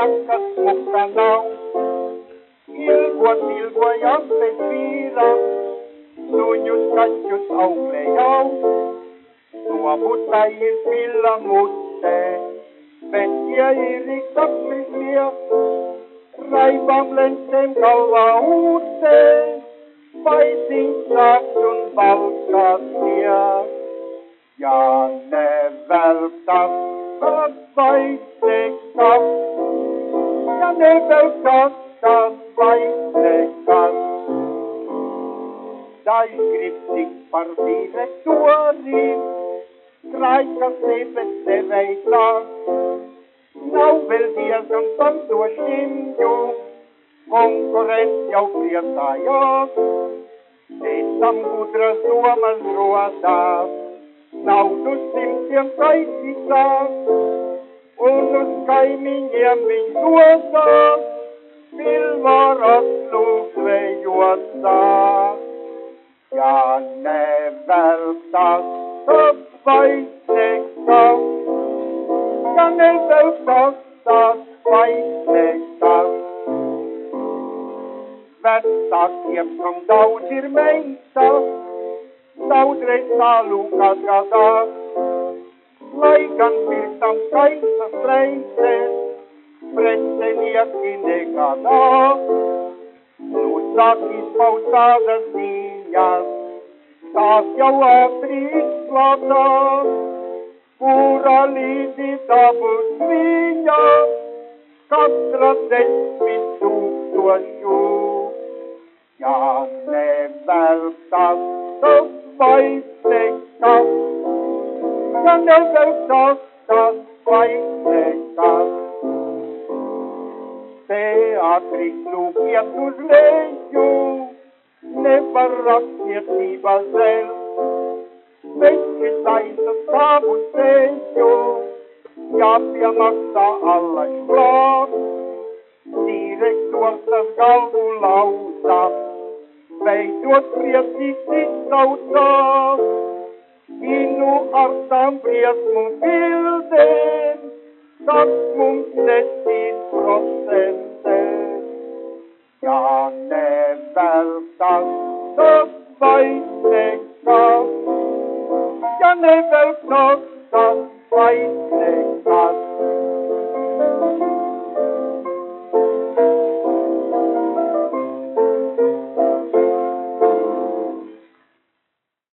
kas smuka nav. Ilgojam pēc vīram, suņus kaķus auklējau. Nobuta ir pila mutē, bet tie ir apsmislie, raibam lencēm galvā ūtē, baisiņš sāks un valkās tie. Ja nevelkas, tad baisnekas, ja nevelkas, tad baisnekas. Daži grib tikt par direktori, kraika sevi seveitā. Nav vēl diezgan par to šimju, konkurents jau priecājās. Pēcam gudras domas rodās, naudu simtiem kaisītās, un uz kaimiņiem viņ dodās, pilvaras lūkvējotās. Ja nevelkas, tad baisnekas, ja nevelkas, tad baisnekas. Vecākiem, kam daudz ir meitas, daudzreiz tālūkās gadās, lai gan pirktam skaistas reices, precenieki negadās. Nu sāk izpaut tādas ziņas, tās jau ātri izplatās, kura līdzi dabūs viņa, katra 10 tūkstošu. Ja nevelkas, tad baisnekas, ja nevelkas, tad baisnekas. Teātris lūkiet uz leju, nevar rakstietībā zel, veči taisa savu ceļu, jāpiemaksā allaž klāt, direktors tas galvu lauza, beidzot priecīgs izsaucās, inu ar tām briesmu bildēm, tas mums nesīs procentēs. Ja nevelkas, tad baisnekas, ja nevelkas, tad baisnekas.